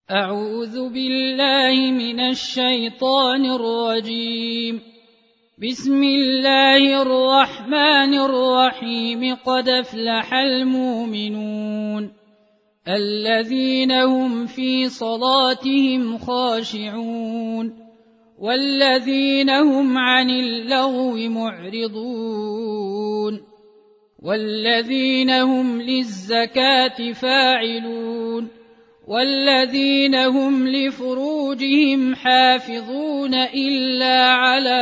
أعوذ بالله من الشيطان الرجيم. بسم الله الرحمن الرحيم. قد أفلح المؤمنون الذين هم في صلاتهم خاشعون والذين هم عن اللغو معرضون والذين هم للزكاة فاعلون والذين هم لفروجهم حافظون إلا على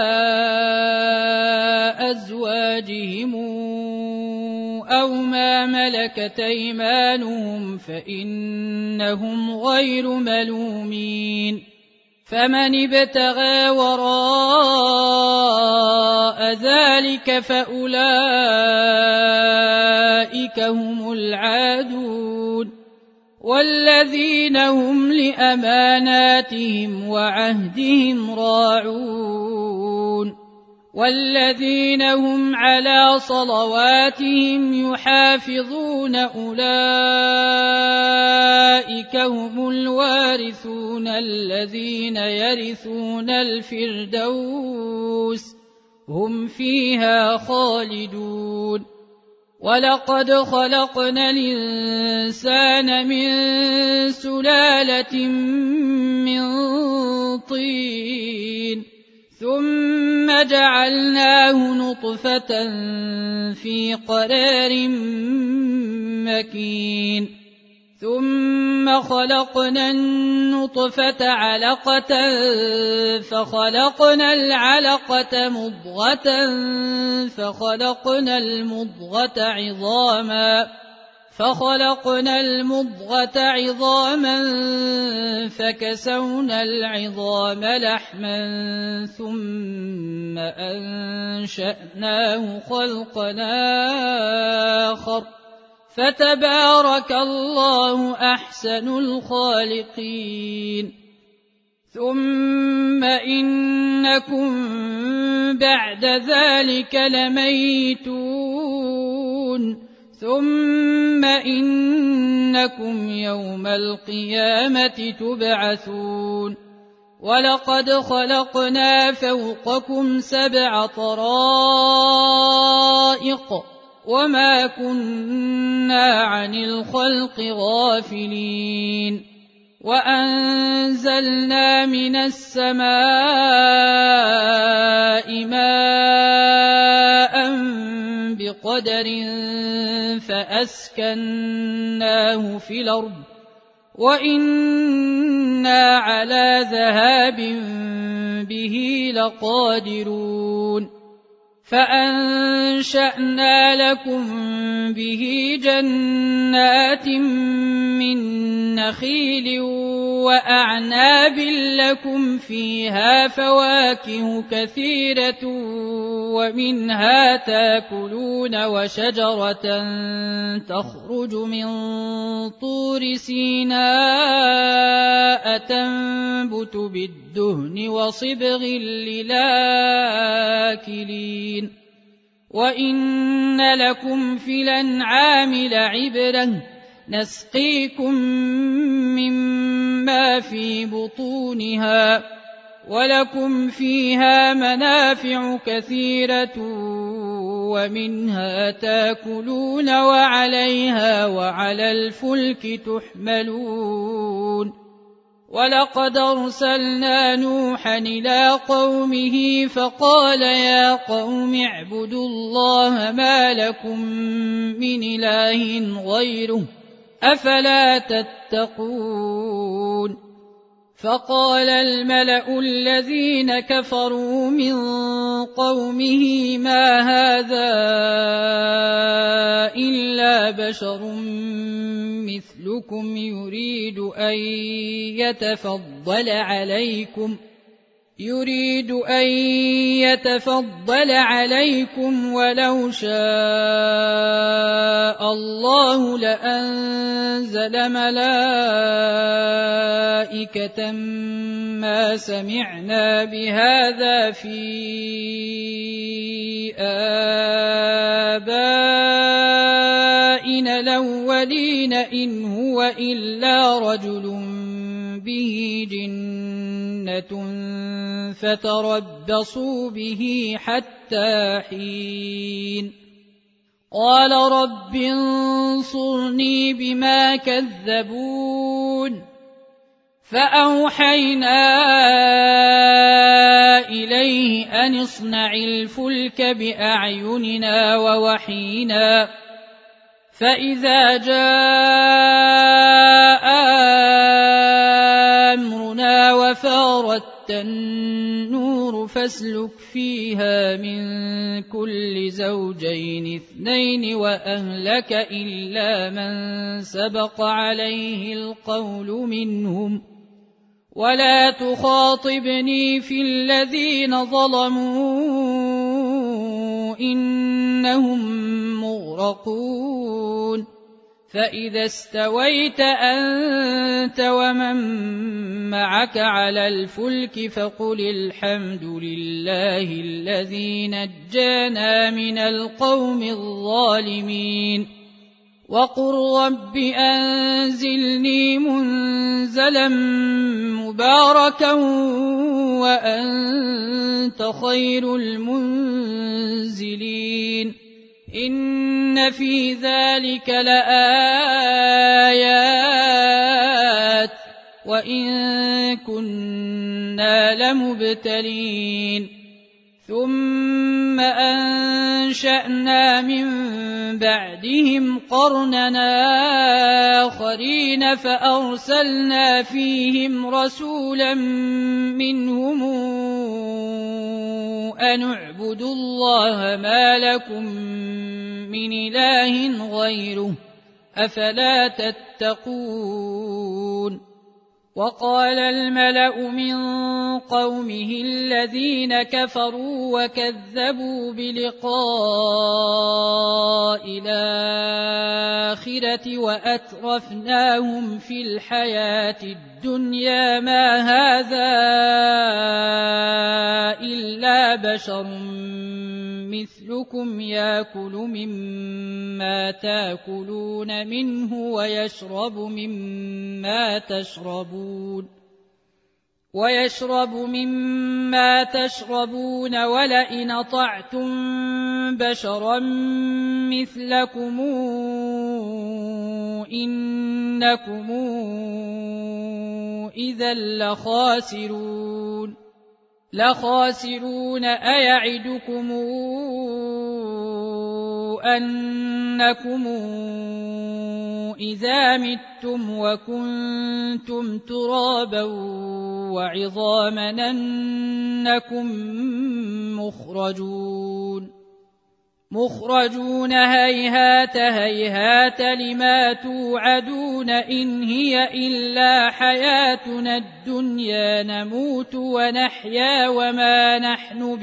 أزواجهم أو ما ملكت أيمانهم فإنهم غير ملومين. فمن ابتغى وراء ذلك فأولئك هم العادون والذين هم لأماناتهم وعهدهم راعون والذين هم على صلواتهم يحافظون أولئك هم الوارثون الذين يرثون الفردوس هم فيها خالدون. ولقد خلقنا الإنسان من سلالة من طين ثم جعلناه نطفة في قرار مكين ثم خلقنا النطفة علقة فخلقنا العلقة مضغة فخلقنا المضغة عظاما فكسونا العظام لحما ثم أنشأناه خلقا آخر فتبارك الله أحسن الخالقين. ثم إنكم بعد ذلك لميتون ثم إنكم يوم القيامة تبعثون. ولقد خلقنا فوقكم 7 طرائق وما كنا عن الخلق غافلين وأنزلنا من السماء ماء بقدر فأسكناه في الأرض وإنا على ذهاب به لقادرون. فأنشأنا لكم به جنات من نخيل وأعناب لكم فيها فواكه كثيرة ومنها تاكلون وشجرة تخرج من طور سيناء تنبت بالدهن وصبغ للآكلين وإن لكم في الأنعام لعبرة نسقيكم مما في بطونها ولكم فيها منافع كثيرة ومنها تاكلون وعليها وعلى الفلك تحملون. ولقد أرسلنا نوحا إلى قومه فقال يا قوم اعبدوا الله ما لكم من إله غيره أفلا تتقون. فقال الملأ الذين كفروا من قومه ما هذا إلا بشر مثلكم يريد أن يتفضل عليكم ولو شاء الله لأنزل ملائكة ما سمعنا بهذا في آبائنا الأولين إن هو إلا رجل به جنة فتربصوا به حتى حين قال رب انصرني بما كذبون فأوحينا إليه أن اصنع الفلك بأعيننا ووحينا فإذا جاء أمرنا وفارت النور فاسلك فيها من كل زوجين اثنين وأهلك إلا من سبق عليه القول منهم ولا تخاطبني في الذين ظلموا إنهم مغرقون فإذا استويت أنت ومن معك على الفلك فقل الحمد لله الذي نجانا من القوم الظالمين وقل رب أنزلني منزلا مباركا وأنت خير المنزلين إن في ذلك لآيات وإن كنا لمبتلين ثم أنشأنا من بعدهم قرننا آخرين فأرسلنا فيهم رسولا منهم أن اعبدوا الله ما لكم من إله غيره أفلا تتقون وقال الملأ من قومه الذين كفروا وكذبوا بلقاء الآخرة وأترفناهم في الحياة الدنيا ما هذا إلا بشر مثلكم يأكل مما تأكلون منه ويشرب مما تشربون ولئن أطعتم بشرا مثلكم إنكم إذا لخاسرون أيعدكم أنكم إذا متم وكنتم ترابا وعظاما أنكم مخرجون هيهات هيهات لما توعدون إن هي إلا حياتنا الدنيا نموت ونحيا وما نحن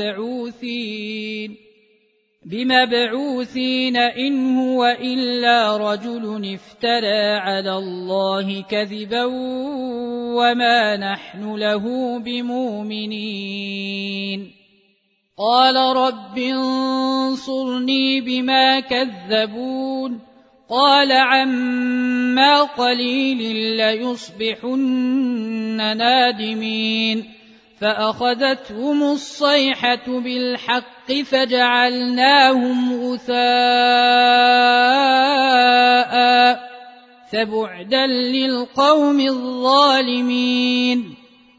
بمبعوثين إن هو إلا رجل افترى على الله كذبا وما نحن له بمؤمنين قال رب انصرني بما كذبون قال عما قليل ليصبحن نادمين فأخذتهم الصيحة بالحق فجعلناهم غثاء فبعدا للقوم الظالمين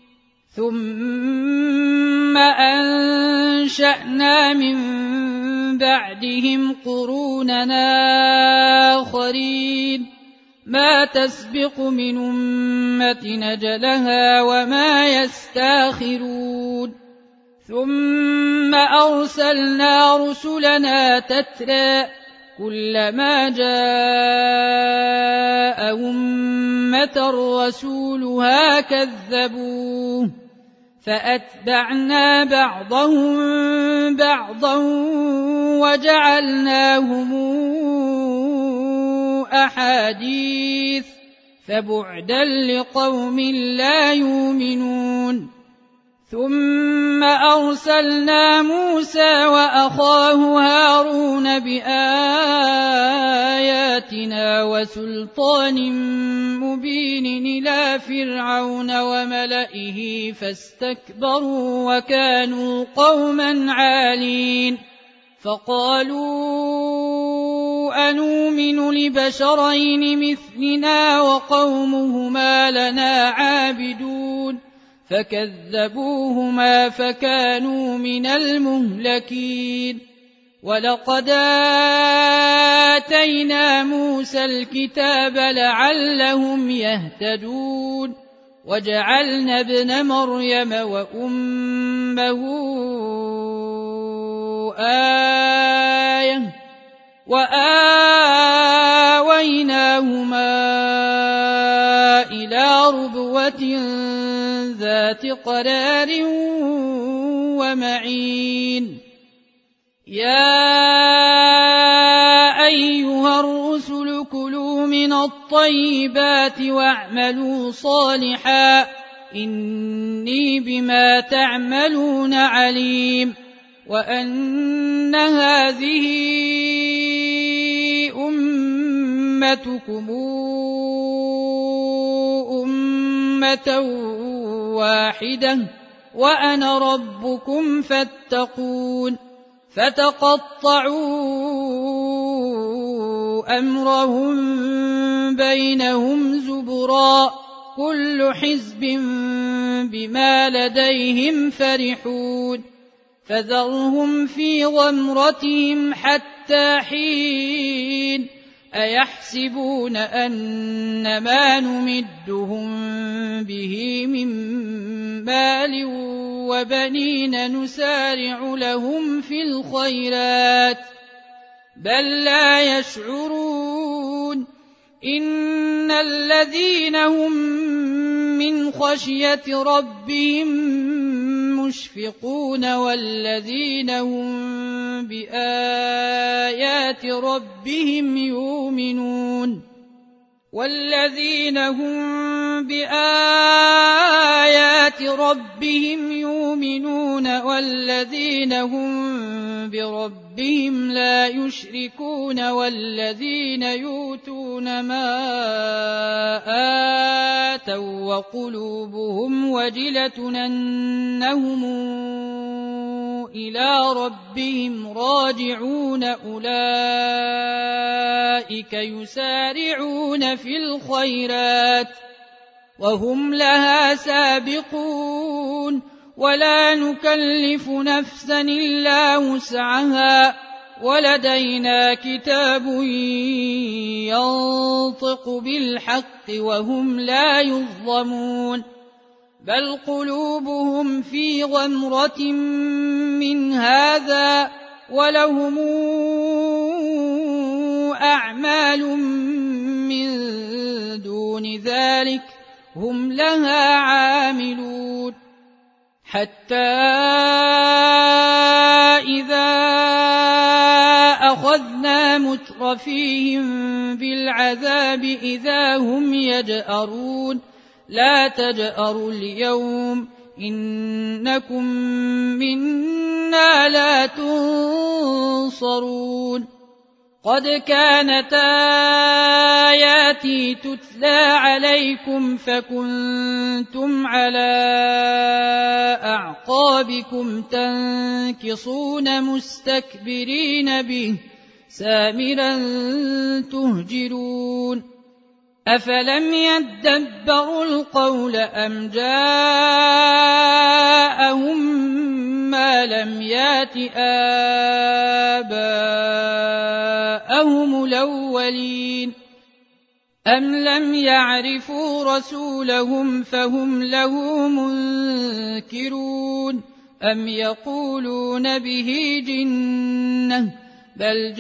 ثم أنشأنا من بعدهم قروننا آخرين ما تسبق من أمة نجلها وما يستاخرون ثم أرسلنا رسلنا تترى كلما جاء أمة رسولها كذبوه فأتبعنا بعضهم بعضا وجعلناهم أحاديث فبعدا لقوم لا يؤمنون ثم أرسلنا موسى وأخاه هارون بآياتنا وسلطان مبين إلى فرعون وملئه فاستكبروا وكانوا قوما عالين فقالوا أنؤمن لبشرين مثلنا وقومهما لنا عابدون فكذبوهما فكانوا من المهلكين ولقد آتينا موسى الكتاب لعلهم يهتدون وجعلنا ابن مريم وأمه آية وآويناهما إلى ربوة ذات قرار ومعين يا أيها الرسل كلوا من الطيبات واعملوا صالحا إني بما تعملون عليم وأن هذه أمتكم أمة واحدة وأنا ربكم فاتقون فتقطعوا أمرهم بينهم زبرا كل حزب بما لديهم فرحون فذرهم في غمرتهم حتى حين أيحسبون أن ما نمدهم به من مال وبنين نسارع لهم في الخيرات بل لا يشعرون إن الذين هم من خشية ربهم مشفقون والذين هم بآيات ربهم يؤمنون والذين هم بآيات ربهم يؤمنون والذين هم بربهم لا يشركون والذين يؤتون ما آتوا وقلوبهم وجلة أنهم إلى ربهم راجعون أولئك يسارعون في الخيرات وهم لها سابقون ولا نكلف نفسا إلا وسعها ولدينا كتاب ينطق بالحق وهم لا يظلمون بل قلوبهم في غمرة من هذا ولهم أعمال من دون ذلك هم لها عاملون حتى إذا أخذنا مترفيهم بالعذاب إذا هم يجأرون لا تجأروا اليوم إنكم منا لا تنصرون قد كانت آياتي تتلى عليكم فكنتم على أعقابكم تنكصون مستكبرين به سامرا تهجرون أفلم يدبروا القول أم جاءهم ما لم يات آباءهم الأولين أم لم يعرفوا رسولهم فهم له منكرون أم يقولون به جنة بل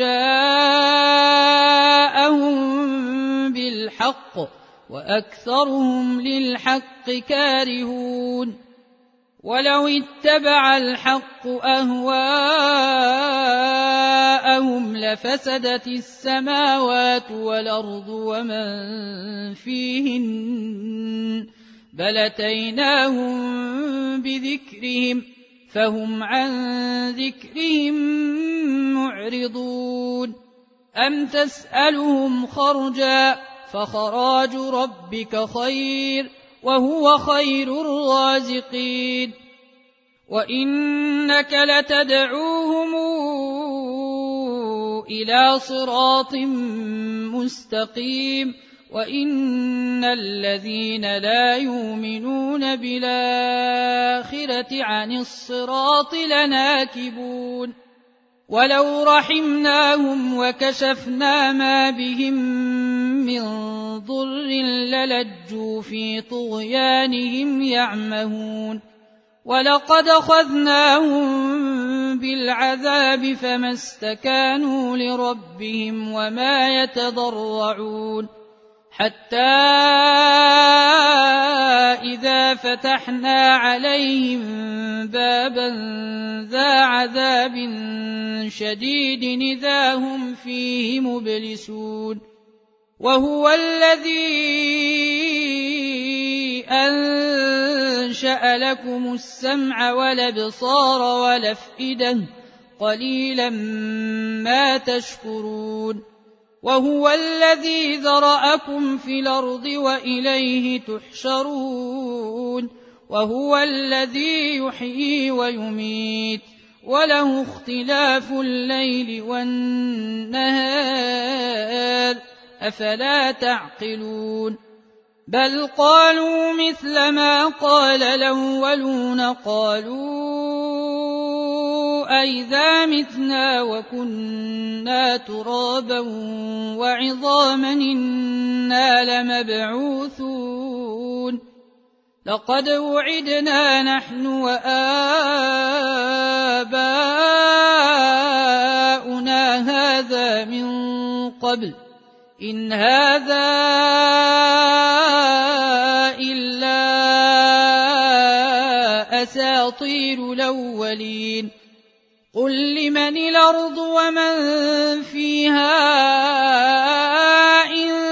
جاءهم بالحق وأكثرهم للحق كارهون ولو اتبع الحق أهواءهم لفسدت السماوات والأرض ومن فيهن بل أتيناهم بذكرهم فهم عن ذكرهم معرضون أم تسألهم خرجا فخراج ربك خير وهو خير الرازقين وإنك لتدعوهم إلى صراط مستقيم وإن الذين لا يؤمنون بالآخرة عن الصراط لناكبون ولو رحمناهم وكشفنا ما بهم من ضر للجوا في طغيانهم يعمهون ولقد أخذناهم بالعذاب فما استكانوا لربهم وما يتضرعون حتى إذا فتحنا عليهم بابا ذا عذاب شديد إذا هم فيه مبلسون وهو الذي أنشأ لكم السمع والأبصار والأفئدة قليلا ما تشكرون وهو الذي ذرأكم في الأرض وإليه تحشرون وهو الذي يحيي ويميت وله اختلاف الليل والنهار أفلا تعقلون بل قالوا مثل ما قال الأولون قالوا أئذا متنا وكنا ترابا وعظاما إنا لمبعوثون لقد وعدنا نحن وآباؤنا هذا من قبل إن هذا إلا أساطير الأولين قل لمن الأرض ومن فيها إن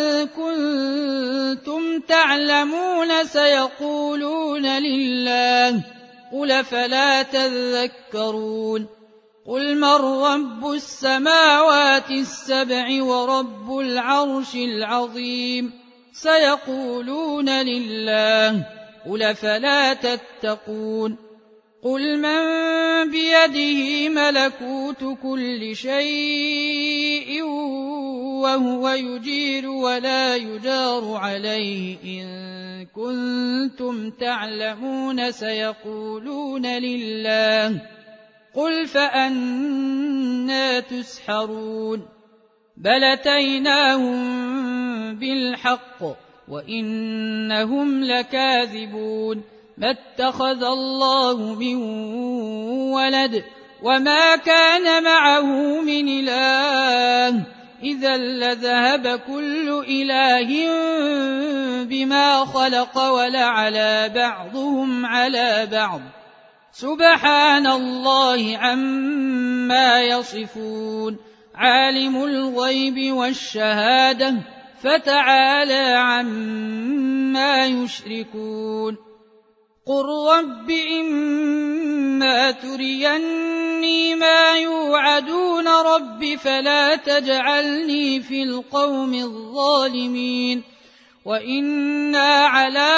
كنتم تعلمون سيقولون لله قل فلا تذكرون قل من رب السماوات السبع ورب العرش العظيم سيقولون لله قل فلا تتقون قل من بيده ملكوت كل شيء وهو يجير ولا يجار عليه إن كنتم تعلمون سيقولون لله قل فأنى تسحرون بل أتيناهم بالحق وإنهم لكاذبون ما اتخذ الله من ولد وما كان معه من إله إذا لذهب كل إله بما خلق ولعلى بعضهم على بعض سبحان الله عما يصفون عالم الغيب والشهادة فتعالى عما يشركون قل رب إما تريني ما يوعدون رب فلا تجعلني في القوم الظالمين وإنا على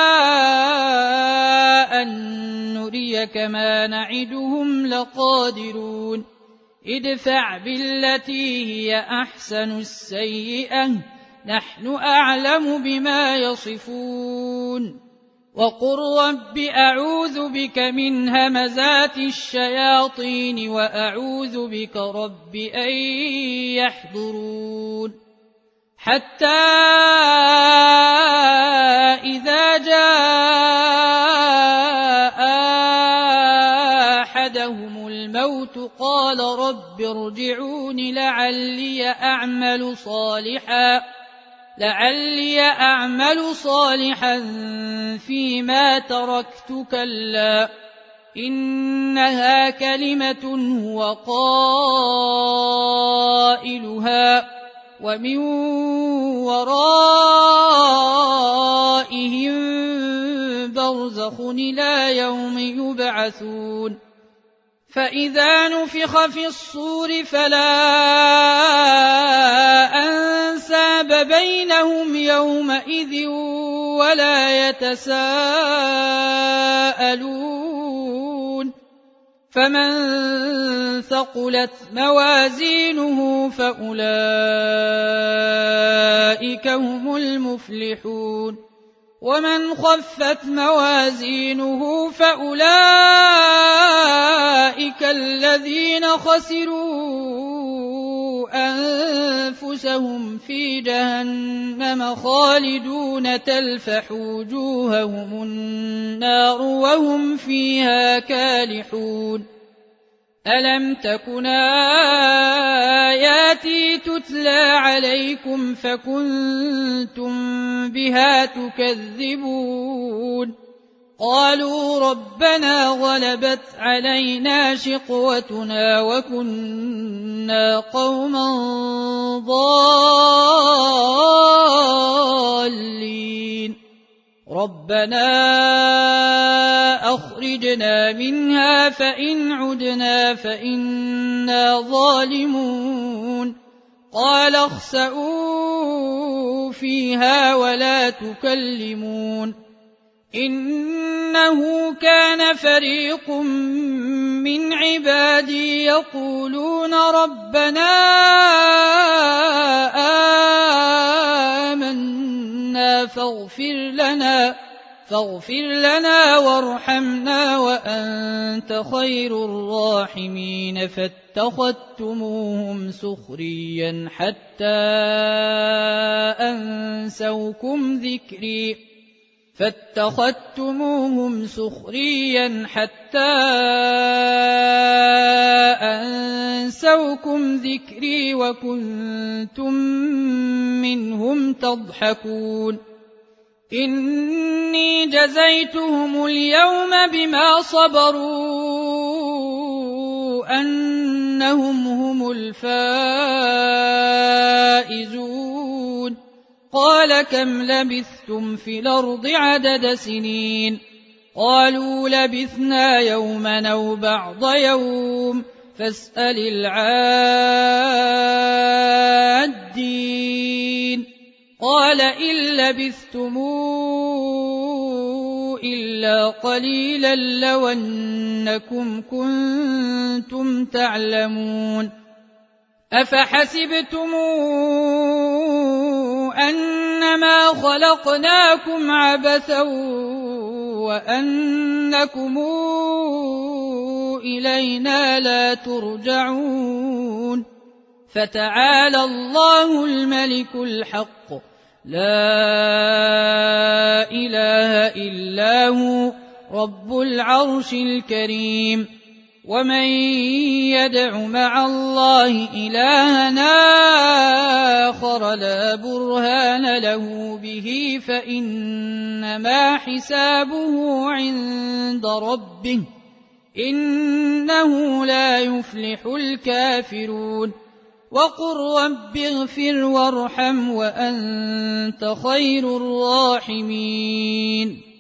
أن نريك ما نعدهم لقادرون ادفع بالتي هي أحسن السيئة نحن أعلم بما يصفون وقل رب أعوذ بك من همزات الشياطين وأعوذ بك رب أن يحضرون حتى إذا جاء أحدهم الموت قال رب ارجعون لعلي أعمل صالحا فيما تركت كلا إنها كلمة هو قائلها ومن ورائهم برزخ إلى يوم يبعثون فإذا نفخ في الصور فلا أنساب بينهم يومئذ ولا يتساءلون فمن ثقلت موازينه فأولئك هم المفلحون ومن خفت موازينه فأولئك الذين خسروا أنفسهم في جهنم خالدون تلفح وجوههم النار وهم فيها كالحون ألم تكن آياتي تتلى عليكم فكنتم بها تكذبون قالوا ربنا غلبت علينا شقوتنا وكنا قوما ضالين ربنا أخرجنا منها فإن عدنا فإنا ظالمون قال اخسئوا فيها ولا تكلمون إنه كان فريق من عبادي يقولون ربنا آمنا فاغفر لنا وارحمنا وأنت خير الراحمين فاتخذتموهم سخريا حتى أنسوكم ذكري وكنتم منهم تضحكون إني جزيتهم اليوم بما صبروا أنهم هم الفائزون قال كم لبثتم في الأرض عدد سنين قالوا لبثنا يوما أو بعض يوم فاسأل العادين قال إن لبثتم إلا قليلا لو أنكم كنتم تعلمون أفحسبتم أنما خلقناكم عبثا وأنكم إلينا لا ترجعون فتعالى الله الملك الحق لا إله إلا هو رب العرش الكريم ومن يدع مع الله إلها آخر لا برهان له به فإنما حسابه عند ربه إنه لا يفلح الكافرون وقل رب اغفر وارحم وأنت خير الراحمين